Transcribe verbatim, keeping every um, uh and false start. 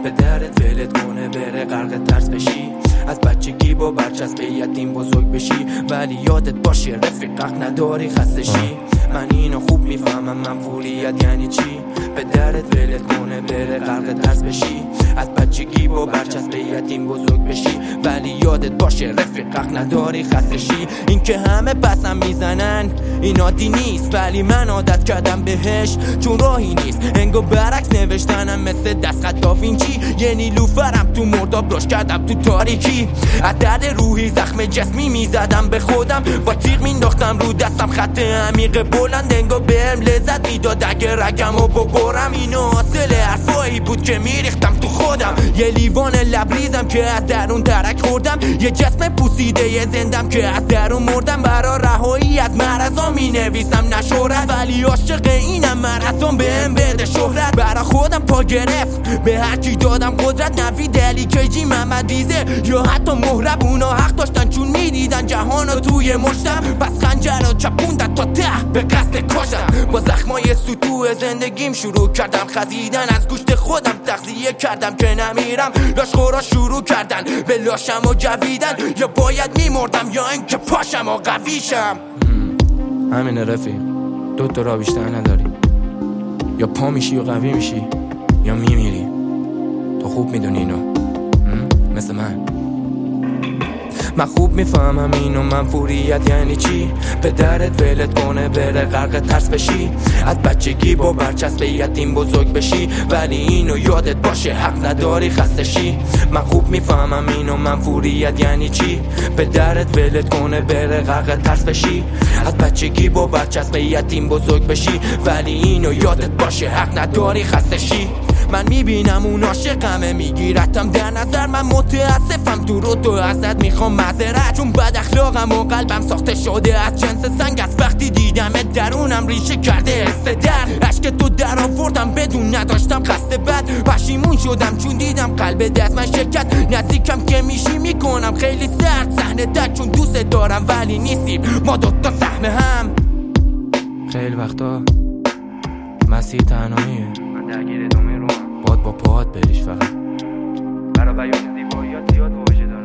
به درت ولت کنه بره غرق ترس بشی، از بچگی با برچسب یتیم بزرگ بشی، ولی یادت باشه رفیق حق نداری خسته شی. من اینو خوب میفهمم منفوریت یعنی چی، به درت ولت کنه بره غرق ترس بشی، از بچگی با برچسب یتیم بزرگ بشی، ولی یادت باشه رفیق حق نداری خسته شی. این که همه بسم میزنن این عادی نیست، ولی من عادت کردم بهش چون راهی نیست. انگو برعکس نوشتنم مثل دستخط داوینچی، یه نیلوفرم تو مرداب راش کردم تو تاریکی، از درد روحی زخم جسمی میزدم به خودم، با تیغ مینداختم رو دستم خط عمیق بلند، انگو بهم لذت میداد اگه رگمو ببرم. اینو حاصل حرفایی بود که میریختم تو خودم، یه لیوان لبریزم که از درون ترک خوردم، یه جسم پوسیده یه زندم که از درون مردم. برا رهایی از مرضا می نویسم نشورت، ولی عاشق اینم مرضام بهم بده شهرت. برا خودم پا گرفت به هر کی دادم قدرت، نوی دلی کیجی محمد ریزه یا حتی مهرب، اونا حق داشتن چون میدیدن جهانو توی مشتم، پس خنجر رو چپوندن تا ته به قصد کشتم. با زخمای سطوح زندگیم شروع کردم خزیدن، از گوشت خودم تغذیه کردم که نمیرم، لاشخورا شروع کردن به لاشم و جویدن، یا باید میمردم یا اینکه پاشم و قویشم. همینه رفیق، دو تا راه بیشتر نداری، یا پا میشی و قوی میشی یا میمیری. تو خوب میدونی اینو مثل من. من خوب میفهمم اینو منفوریت یعنی چی، به درت ولت کنه بره غرق ترس بشی، از بچگی با برچسب یتیم بزرگ بشی، ولی اینو یادت باشه حق نداری خسته شی. من خوب میفهمم اینو منفوریت یعنی چی، به درت ولت کنه بره غرق ترس بشی، از بچگی با برچسب یتیم بزرگ بشی، ولی اینو یادت باشه حق نداری خسته شی. من میبینم اون عاشقمه میگیرتم در نظر، من متاسفم تو رو تو ازت میخوام معذرت، چون بد اخلاقم و قلبم ساخته شده از جنس سنگ، از وقتی دیدمت درونم ریشه کرده حس درد، عشق تو در آوردم بدون نداشتم قصد بد، پشیمون شدم چون دیدم قلب دست من شکست، نزدیکم که میشی میکنم خیلی سرد صحنه تک، چون دوست دارم ولی نیستیم ما دوتا سهم هم. خیلی وقتا مسیح تنهاییه، من درگیر دومی رو باد با پاهات بریش فقط، برای بیان زیباییات زیاد واژه دارم.